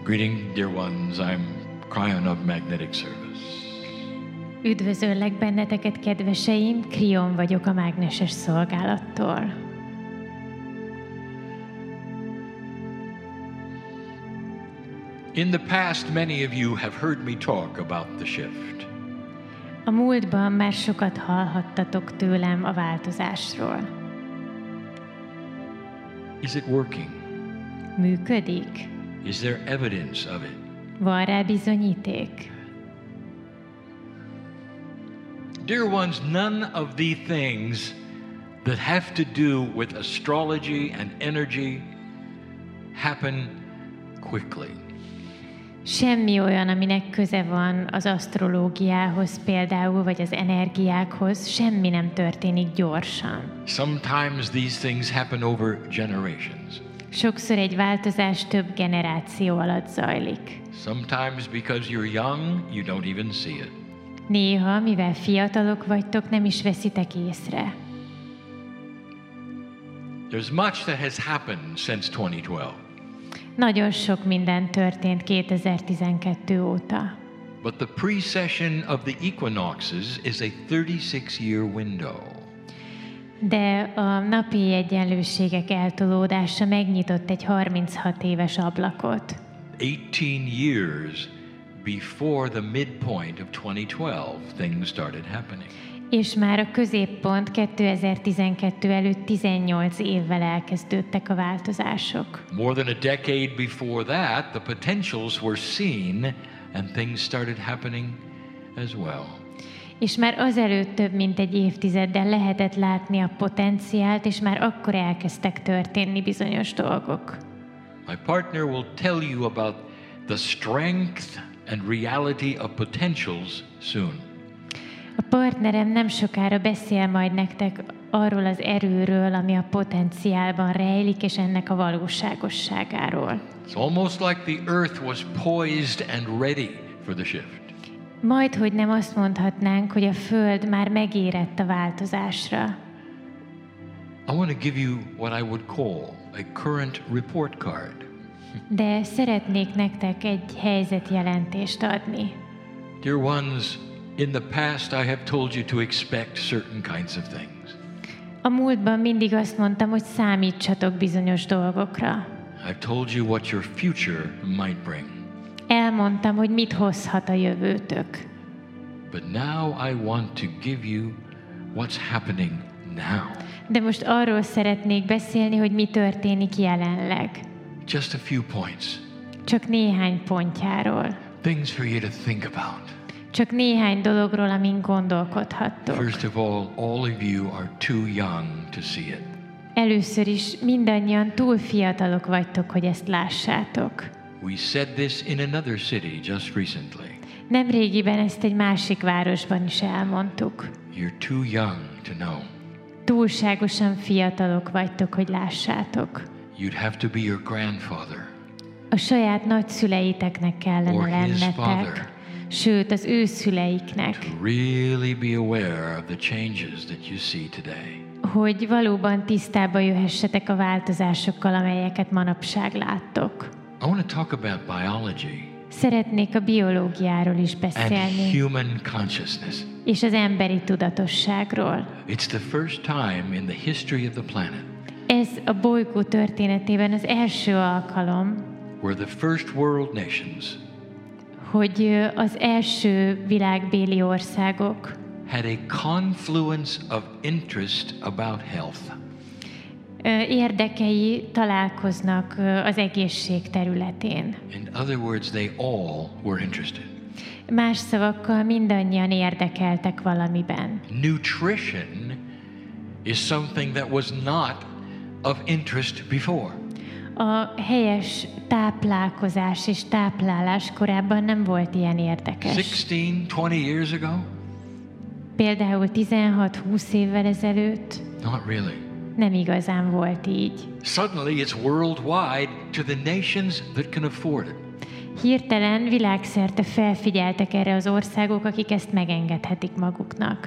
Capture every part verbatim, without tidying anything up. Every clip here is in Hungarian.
Greeting, dear ones. I'm Cryon of Magnetic Service. Üdvözöllek benneteket, kedveseim, Krion vagyok a mágneses szolgálattól. In the past, many of you have heard me talk about the shift. A múltban már sokat hallhattatok tőlem a változásról. Is it working? Működik? Is there evidence of it? Van rá bizonyíték? Dear ones, none of the things that have to do with astrology and energy happen quickly. Semmi olyan, aminek köze van az asztrológiához például, vagy az energiákhoz, semmi nem történik gyorsan. Sometimes these things happen over generations. Sokszor egy változás több generáció alatt zajlik. Sometimes because you're young, you don't even see it. Néha, mivel fiatalok vagytok, nem is veszitek észre. There's much that has happened since twenty twelve. Nagyon sok minden történt kétezer-tizenkettő óta. But the precession of the equinoxes is a thirty-six year window. De a napi egyenlőségek eltolódása megnyitott egy harminchat éves ablakot. eighteen years before the midpoint of twenty twelve, things started happening. És már a középpont kétezer-tizenkettő előtt tizennyolc évvel elkezdődtek a változások. More than a decade before that, the potentials were seen and things started happening as well. És már azelőtt több mint egy évtizeddel lehetett látni a potenciált, és már akkor elkezdtek történni bizonyos dolgok. My partner will tell you about the strength and reality of potentials soon. A partnerem nem sokára beszél majd nektek arról az erőről, ami a potenciálban rejlik, és ennek a valóságosságáról. It's almost like the earth was poised and ready for the shift. Majd, hogy nem azt mondhatnánk, hogy a Föld már megérett a változásra. I want to give you what I would call a current report card. De szeretnék nektek egy helyzetjelentést adni. Dear ones, in the past I have told you to expect certain kinds of things. A múltban mindig azt mondtam, hogy számítsatok bizonyos dolgokra. I've told you what your future might bring. Elmondtam, hogy mit hozhat a jövőtök. But now I want to give you what's happening now. De most arról szeretnék beszélni, hogy mi történik jelenleg. Just a few points. Csak néhány pontjáról. Things for you to think about. Csak néhány dologról, amin gondolkodhattok. First of all, all of you are too young to see it. Először is mindannyian túl fiatalok vagytok, hogy ezt lássátok. We said this in another city just recently. Nemrégiben ezt egy másik városban is elmondtuk. You're too young to know. Túlságosan fiatalok vagytok, hogy lássátok. You'd have to be your grandfather. A saját nagyszüleiteknek kellene Or his lennetek, father. sőt az ő szüleiknek, To really be aware of the changes that you see today. hogy valóban tisztába jöhessetek a változásokkal, amelyeket manapság láttok. I want to talk about biology Szeretnék a biológiáról is and beszélni, human consciousness. és az emberi tudatosságról. It's the first time in the history of the planet Ez a bolygó történetében az első alkalom, where the first world nations hogy az első világbéli országok had a confluence of interest about health. érdekei találkoznak az egészség területén. In other words, they all were interested. Más szavakkal mindannyian érdekeltek valamiben. Nutrition is something that was not of interest before. A helyes táplálkozás és táplálás korábban nem volt ilyen érdekes. sixteen, twenty years ago? Például tizenhat-húsz évvel ezelőtt Not really. nem igazán volt így. Suddenly it's worldwide to the nations that can afford it. Hirtelen világszerte felfigyeltek erre az országok, akik ezt megengedhetik maguknak.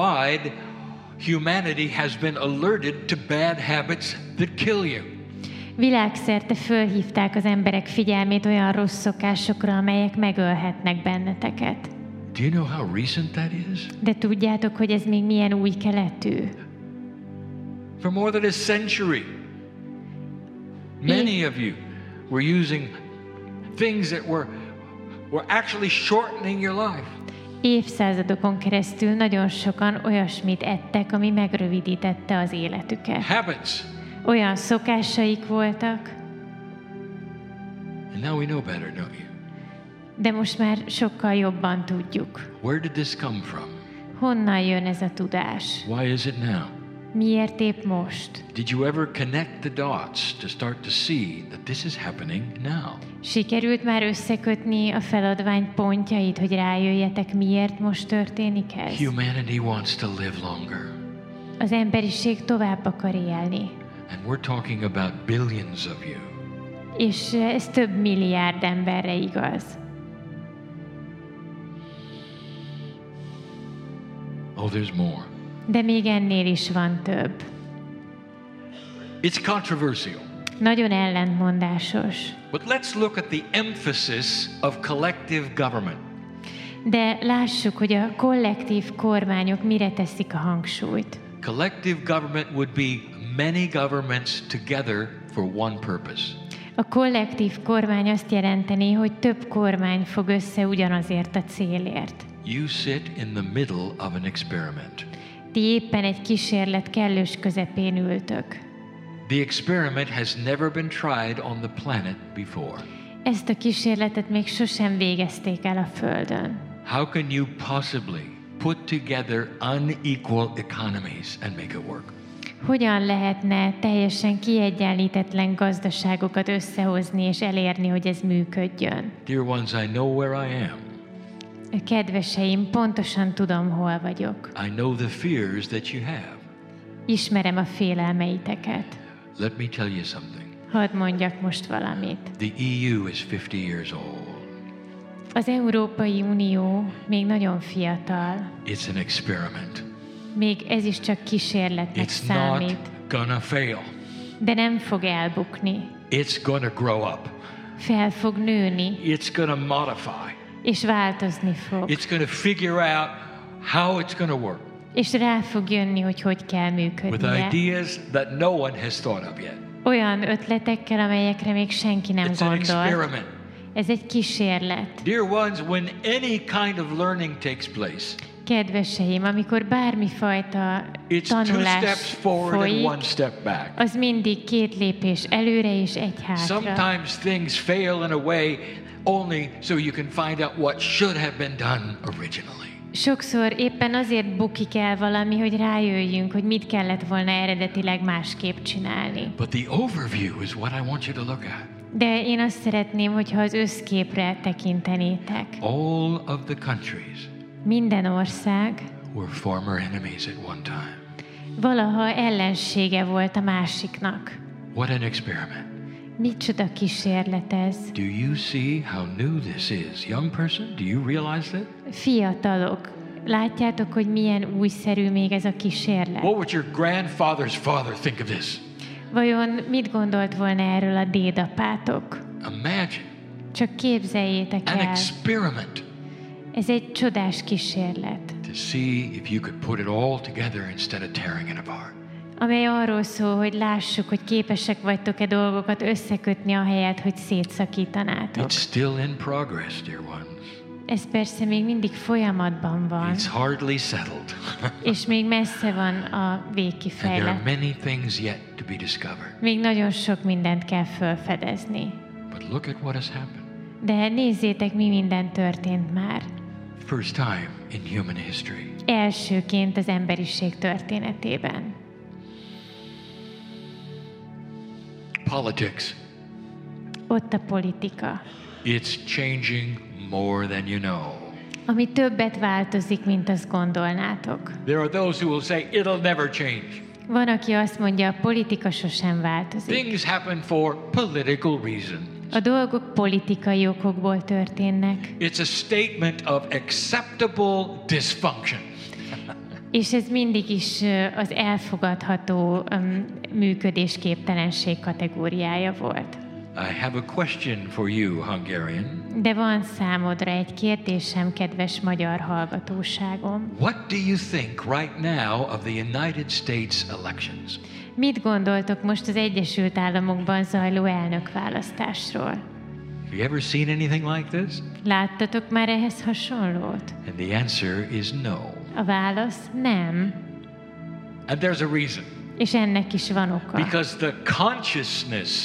Worldwide, humanity has been alerted to bad habits that kill you. Világszerte fölhívták az emberek figyelmét olyan rossz szokásokra, amelyek megölhetnek benneteket. Do you know how recent that is? De tudjátok, hogy ez még milyen új keletű? For more than a century, many of you were using things that were, were actually shortening your life. Évszázadokon keresztül nagyon sokan olyasmit ettek, ami megrövidítette az életüket. Habits. Olyan szokásaik voltak, And now we know better, don't you? de most már sokkal jobban tudjuk. Where did this come from? Honnan jön ez a tudás? Why is it now? Miért épp most? Did you ever connect the dots to start to see that this is happening now? Sikerült már összekötni a feladvány pontjait, hogy rájöjjetek, miért most történik ez? Humanity wants to live longer. Az emberiség tovább akar élni. And we're talking about billions of you. És ez több milliárd emberre igaz. Oh, there's more. De még ennél is van több. It's controversial. Nagyon ellentmondásos. But let's look at the emphasis of collective government. De lássuk, hogy a kollektív kormányok mire teszik a hangsúlyt. Collective government would be many governments together for one purpose. A kollektív kormány azt jelenteni, hogy több kormány fog össze ugyanazért a célért. You sit in the middle of an experiment. Ti éppen egy kísérlet kellős közepén ültök. The experiment has never been tried on the planet before. Ezt a kísérletet még sosem végezték el a Földön. How can you possibly put together unequal economies and make it work? Hogyan lehetne teljesen kiegyenlítetlen gazdaságokat összehozni és elérni, hogy ez működjön? Dear ones, I know where I am. Kedveseim, pontosan tudom, hol vagyok. I know the fears that you have. Ismerem a félelmeiteket. Let me tell you something. Hadd mondjak most valamit. The E U is fifty years old. Az Európai Unió még nagyon fiatal. It's an experiment. Még ez is csak kísérletnek It's számít. not gonna fail. De nem fog elbukni. It's gonna grow up. Fel fog nőni, It's gonna modify. és változni fog. It's gonna figure out how it's gonna work És rá fog jönni, hogy hogy kell with működnie. ideas that no one has thought of yet. Olyan ötletekkel, amelyekre még senki nem It's an gondolt. experiment. Ez egy kísérlet. Dear ones, when any kind of learning takes place, Kedveseim, amikor bármifajta it's two tanulás steps forward and folyik, one step back. az mindig két lépés előre és egy hátra. Sometimes things fail in a way only so you can find out what should have been done originally. Sokszor éppen azért bukik el valami, hogy rájöjjünk, hogy mit kellett volna eredetileg másképp csinálni. But the overview is what I want you to look at. De én azt szeretném, hogyha az összképre tekintenétek. All of the countries Minden ország were former enemies at one time. valaha ellensége volt a másiknak. What an experiment. Micsoda kísérlet ez. Do you see how new this is? Young person, do you realize that? Fiatalok, látjátok, hogy milyen újszerű még ez a kísérlet? What would your grandfather's father think of this? Vajon mit gondolt volna erről a dédapátok? Imagine Csak képzeljétek an el, experiment ez egy csodás kísérlet, to see if you could put it all together instead of tearing it apart. amely arról szól, hogy lássuk, hogy képesek vagytok-e dolgokat összekötni ahelyett, hogy szétszakítanátok. It's still in progress, dear ones. Ez persze még mindig folyamatban van, It's hardly settled. és még messze van a And there are végkifejlet. many things yet to be discovered. Még nagyon sok mindent kell felfedezni. But look at what has happened. De nézzétek, mi minden történt már. First time in human history. Elsőként az emberiség történetében. Politics. Ott a politika, It's changing more than you know. ami többet változik, mint azt gondolnátok. There are those who will say it'll never change. Van, aki azt mondja, a politika sosem változik. Things happen for political reasons. A dolgok politikai okokból történnek. It's a statement of acceptable dysfunction. És ez mindig is ö, az elfogadható öm, működésképtelenség kategóriája volt. I have a question for you, Hungarian. De van számodra egy kérdésem, kedves magyar hallgatóságom. What do you think right now of the United States elections? Mit gondoltok most az Egyesült Államokban zajló elnökválasztásról? Have you ever seen anything like this? Láttatok már ehhez hasonlót? And the answer is no. A válasz nem. And there's a reason. És ennek is van oka. Because the consciousness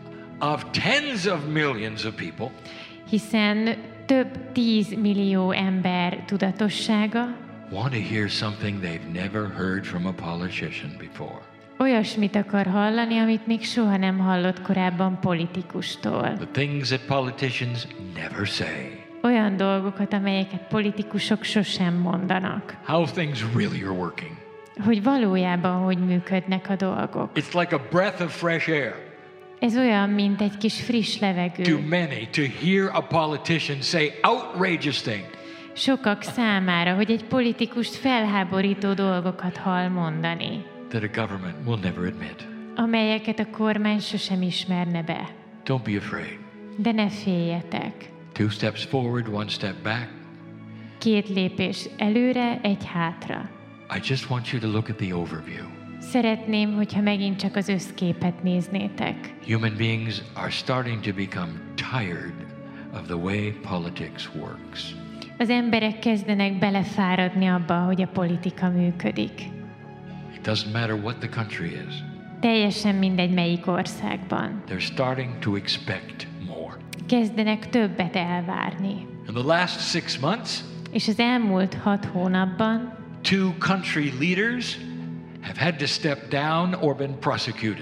of tens of millions of people Hiszen több tízmillió ember tudatossága want to hear something they've never heard from a politician before. olyasmit akar hallani, amit még soha nem hallott korábban politikustól. The things that politicians never say. Olyan dolgokat, amelyeket politikusok sosem mondanak. How things really are working. Hogy valójában hogy működnek a dolgok. It's like a breath of fresh air Ez olyan, mint egy kis friss to levegő. many to hear a politician say outrageous things. Sokak számára, hogy egy politikust felháborító dolgokat hall mondani, That a government will never admit. amelyeket a kormány sosem ismerne be. Don't be afraid. De ne féljetek. Two steps forward, one step back. Két lépés előre, egy hátra. I just want you to look at the overview. Szeretném, hogyha megint csak az összképet néznétek. Human beings are starting to become tired of the way politics works. Az emberek kezdenek belefáradni abba, hogy a politika működik. It doesn't matter what the country is. Teljesen mindegy, melyik országban. They're starting to expect more. Kezdenek többet elvárni. In the last six months, És az elmúlt hat hónapban two country leaders have had to step down or been prosecuted.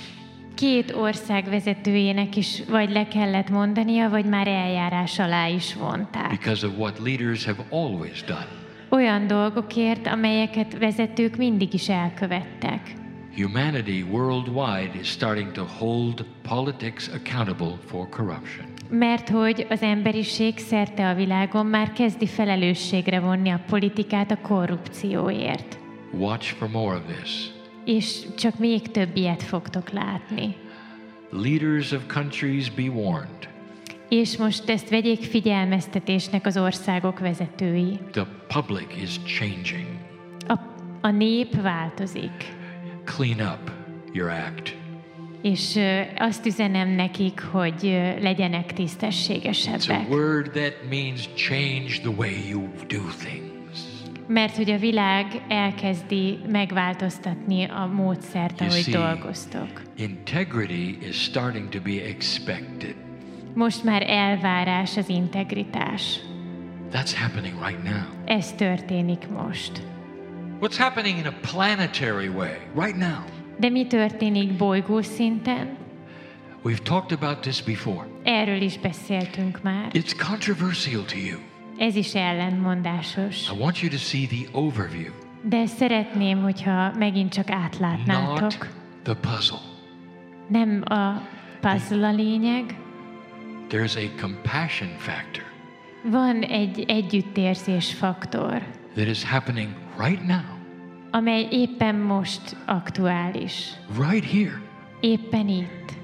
két ország vezetőjének is vagy le kellett mondania, vagy már eljárás alá is vonták. Because of what leaders have always done. Olyan dolgokért, amelyeket vezetők mindig is elkövettek. Humanity worldwide is starting to hold politics accountable for corruption. Mert hogy az emberiség szerte a világon már kezdi felelősségre vonni a politikát a korrupcióért. Watch for more of this. És csak még több ilyet fogtok látni. Leaders of countries be warned. És most ezt vegyék figyelmeztetésnek az országok vezetői. The public is changing. A, a nép változik. Clean up your act. És ö, azt üzenem nekik, hogy ö, legyenek It's a tisztességesebbek. word that means change the way you do things. Mert hogy a világ elkezdi megváltoztatni a módszert, You ahogy see, dolgoztok. Integrity is starting to be expected. Most már elvárás az integritás. That's happening right now. Ez történik most. What's happening in a planetary way right now? De mi történik bolygószinten? We've talked about this before. Erről is beszéltünk már. It's controversial to you. Ez is ellentmondásos. I want you to see the overview, De szeretném, hogyha megint csak not átlátnátok. the puzzle. Nem a puzzle a lényeg. There's a compassion factor Van egy együttérzés faktor, that is happening right now, amely éppen most aktuális. right here, Éppen itt.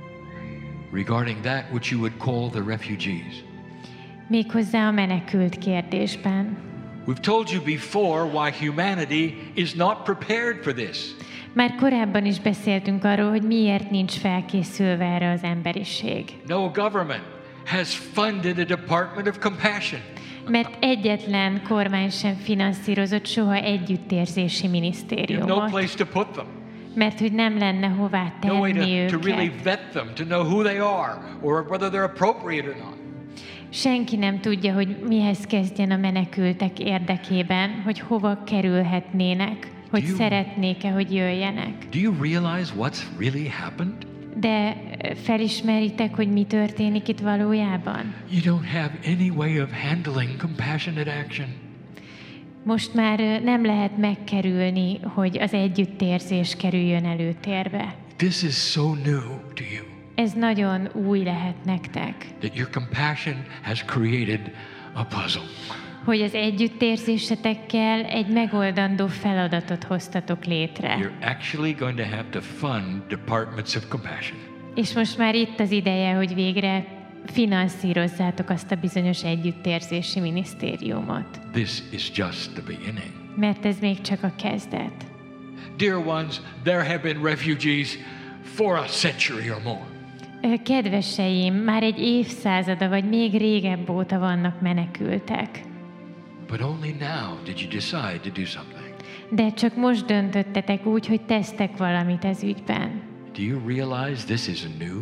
regarding that which you would call the refugees. Méghozzá a menekült kérdésben. We've told you before why humanity is not prepared for this. Már korábban is beszéltünk arról, hogy miért nincs felkészülve erre az emberiség. No government has funded a department of compassion. Mert egyetlen kormány sem finanszírozott soha együttérzési You have no minisztériumot. place to put them, Mert hogy nem lenne hová no way tenni to, to really őket. vet them, to know who they are or whether they're appropriate or not. Senki nem tudja, hogy mihez kezdjen a menekültek érdekében, hogy hova kerülhetnének, hogy Do you- szeretnék-e, hogy jöjjenek. Do you realize what's really happened? De felismeritek, hogy mi történik itt valójában? You don't have any way of handling compassionate action. Most már ö, nem lehet megkerülni, hogy az együttérzés kerüljön előtérbe. This is so new to you Ez nagyon új lehet nektek, that your compassion has created a puzzle. hogy az együttérzésetekkel egy megoldandó feladatot hoztatok létre. You're actually going to have to fund departments of compassion. És most már itt az ideje, hogy végre finanszírozzátok azt a bizonyos együttérzési minisztériumot. This is just the beginning. Mert ez még csak a kezdet. Dear ones, there have been refugees for a century or more. Ö, Kedveseim, már egy évszázada vagy még régebb óta vannak menekültek. But only now did you decide to do something. De csak most döntöttetek úgy, hogy tesztek valamit ez ügyben. Do you realize this is new?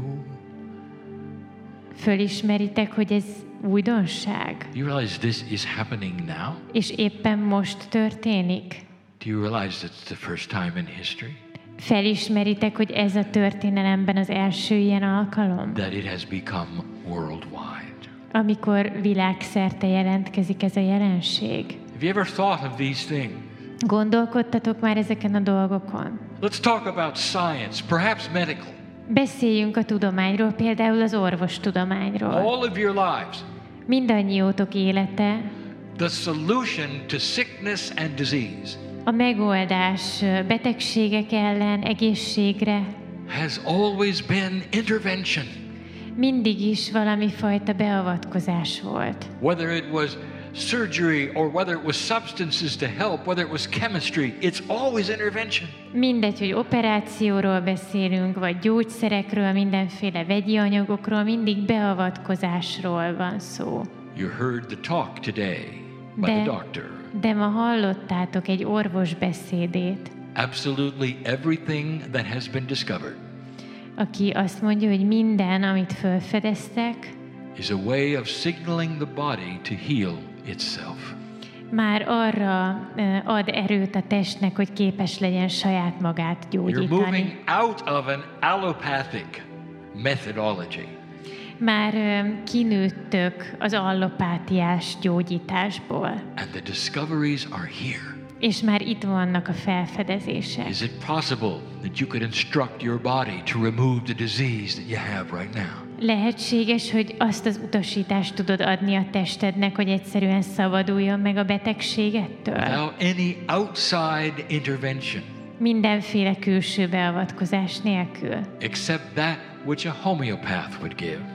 Fölismeritek, hogy ez újdonság? Do you realize this is happening now? És éppen most történik? Do you realize it's the first time in history Felismeritek, hogy ez a történelemben az első ilyen alkalom? that it has become worldwide? Amikor világszerte jelentkezik ez a jelenség. Have you ever thought of these things? Gondolkodtatok már ezeken a dolgokon? Let's talk about science, perhaps medical. Beszéljünk a tudományról, például az orvostudományról. All of your lives, Mindannyiótok élete the solution to sickness and disease a megoldás betegségek ellen, egészségre has always been intervention. mindig is valami fajta beavatkozás volt. Whether it was surgery or whether it was substances to help, whether it was chemistry, it's always intervention. Mindegy, hogy operációról beszélünk, vagy gyógyszerekről, mindenféle vegyi anyagokról, mindig beavatkozásról van szó. You heard the talk today by the De, doctor. de ma hallottátok egy orvos beszédét, Absolutely everything that has been discovered aki azt mondja, hogy minden, amit felfedeztek, is a way of signaling the body to heal itself. már arra eh, ad erőt a testnek, hogy képes legyen saját magát You're moving gyógyítani. out of an allopathic methodology. Már eh, kinőttök az allopátiás gyógyításból, And the discoveries are here. és már itt vannak a felfedezések. Is it possible that you could instruct your body to remove the disease that you have right now? Lehetséges, hogy azt az utasítást tudod adni a testednek, hogy egyszerűen szabaduljon meg a betegségettől? Without any outside intervention, Mindenféle külső beavatkozás nélkül. except that which a homeopath would give.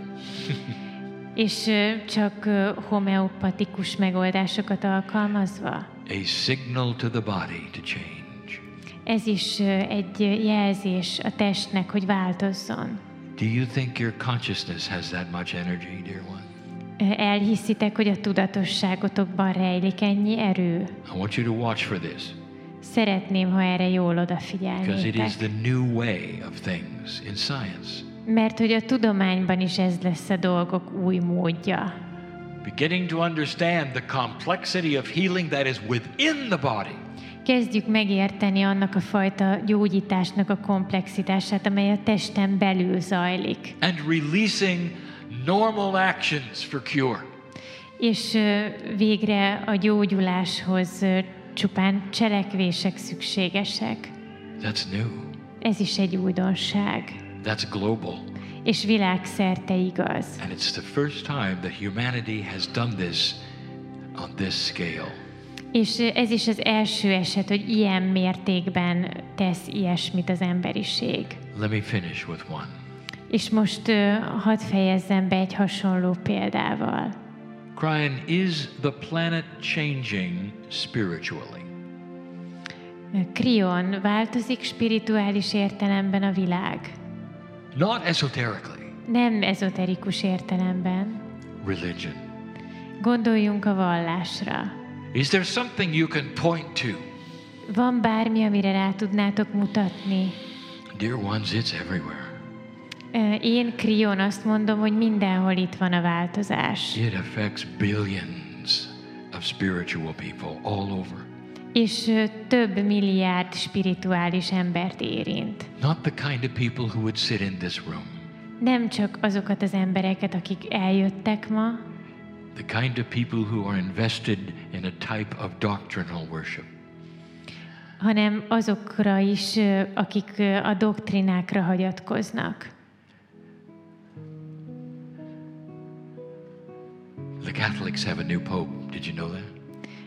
És ö, csak ö, homeopatikus megoldásokat alkalmazva. A signal to the body to change. Ez is ö, egy jelzés a testnek, hogy változzon. Do you think your consciousness has that much energy, dear one? Ö, Elhiszitek, hogy a tudatosságotokban rejlik ennyi erő? I want you to watch for this, Szeretném, ha erre jól because it odafigyelnétek. is the new way of things in science. Mert hogy a tudományban is ez lesz a dolgok új módja. Beginning to understand the complexity of healing that is within the body. Kezdjük megérteni annak a fajta gyógyításnak a komplexitását, amely a testen belül zajlik. And releasing normal actions for cure. És ö, végre a gyógyuláshoz ö, csupán cselekvések szükségesek. That's new. Ez is egy újdonság. That's global. És világszerte igaz. And it's the first time that humanity has done this on this scale. És ö, ez is az első eset, hogy ilyen mértékben tesz ilyesmit az emberiség. Let me finish with one. És most ö, hadd fejezzem be egy hasonló példával. Brian, is the planet changing spiritually? Krion, változik spirituális értelemben a világ? Not esoterically. Nem ezoterikus értelemben. Religion. Gondoljunk a vallásra. Is there something you can point to? Van bármi, amire rá tudnátok mutatni? Dear ones, it's everywhere. Ö, Én, Krion, azt mondom, hogy mindenhol itt van a változás. It affects billions of spiritual people all over. És ö, több milliárd spirituális embert érint. Not the kind of people who would sit in this room. Nem csak azokat az embereket, akik eljöttek ma, The kind of people who are invested in a type of doctrinal worship. hanem azokra is, ö, akik ö, a doktrinákra hagyatkoznak. The Catholics have a new pope. Did you know that?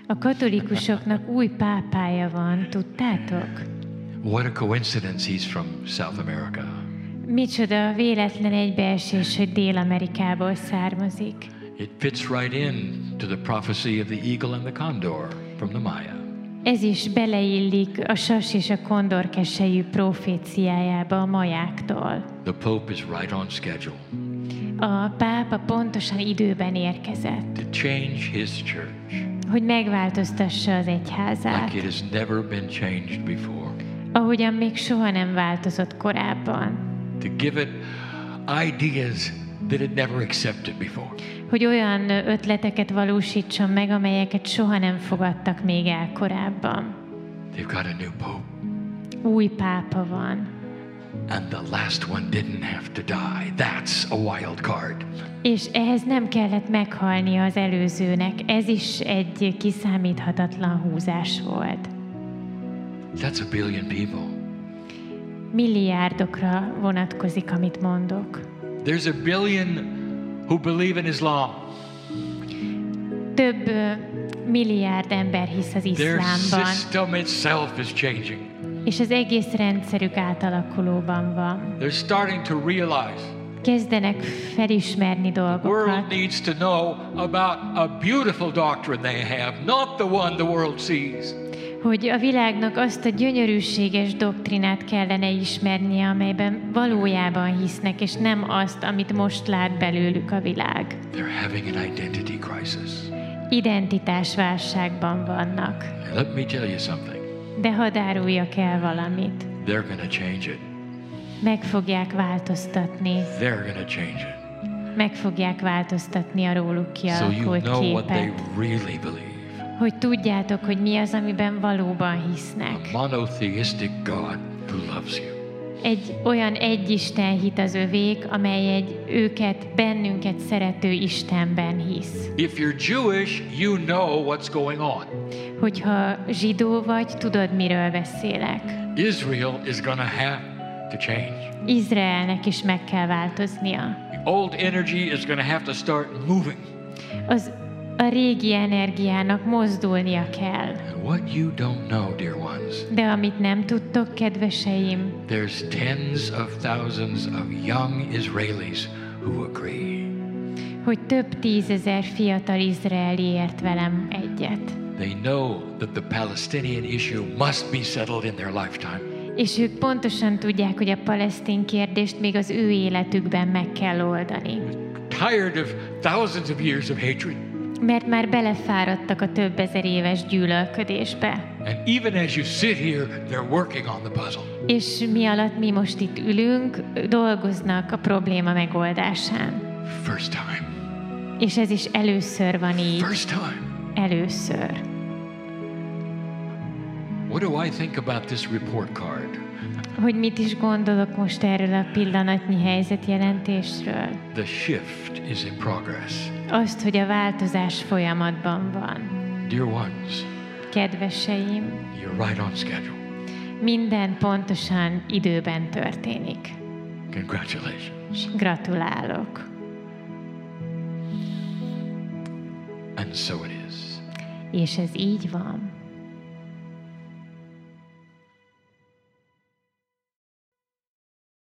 A katolikusoknak új pápája van, tudtátok? What a coincidence he's from South America. Micsoda véletlen egybeesés, hogy Dél-Amerikából származik. It fits right in to the prophecy of the eagle and the condor from the Maya. Ez is beleillik a sas és a kondor keselyű proféciájába a majáktól. The Pope is right on schedule A pápa pontosan időben érkezett, to change his church hogy megváltoztassa az egyházát, like it has never been changed before. ahogyan még soha nem változott korábban. To give it ideas that it never accepted before. Hogy olyan ötleteket valósítson meg, amelyeket soha nem fogadtak még el korábban. They've got a new Pope. Új pápa van. And the last one didn't have to die. That's a wild card. És ehhez nem kellett meghalnia az előzőnek. Ez is egy kiszámíthatatlan húzás volt. That's a billion people. Milliárdokra vonatkozik, amit mondok. There's a billion who believe in Islam. Több ö, milliárd ember hisz az Their iszlámban, system itself is changing. és az egész rendszerük átalakulóban van. They're starting to realize Kezdenek felismerni the world dolgokat, needs to know about a beautiful doctrine they have, not the one the world sees. hogy a világnak azt a gyönyörűséges doktrinát kellene ismernie, amelyben valójában hisznek, és nem azt, amit most lát belőlük a világ. They're having an identity crisis. Identitásválságban vannak. And let me tell you something. De hadd áruljak el valamit. They're going to change it. Meg fogják változtatni. They're going to change it. Meg fogják változtatni a róluk So you kialakult know what they képet. really believe. Hogy tudjátok, hogy mi az, amiben valóban A hisznek. monotheistic God who loves you. Egy olyan egyisten hit az övék, amely egy őket, bennünket szerető Istenben hisz. If you're Jewish, you know what's going on. Hogyha zsidó vagy, tudod, miről beszélek. Israel is going to have to change. Izraelnek is meg kell változnia. The old energy is going to have to start moving. Az a régi energiának mozdulnia kell. And what you don't know, dear ones, De amit nem tudtok, kedveseim, there's tens of thousands of young Israelis who agree. hogy több tízezer fiatal izraeli ért velem egyet. They know that the Palestinian issue must be settled in their lifetime. És ők pontosan tudják, hogy a palesztin kérdést még az ő életükben meg kell oldani. Tired of thousands of years of hatred. Mert már belefáradtak a több ezer éves gyűlölködésbe. And even as you sit here, they're working on the puzzle. És mi alatt mi most itt ülünk, dolgoznak a probléma megoldásán. First time. És ez is először van így. First time. Először. What do I think about this report card? Hogy mit is gondolok most erről a pillanatnyi helyzetjelentésről? The shift is in progress. Azt, hogy a változás folyamatban van. Dear ones, Kedveseim, you're right on schedule. minden pontosan időben történik. Congratulations. Gratulálok. And so it is. És ez így van.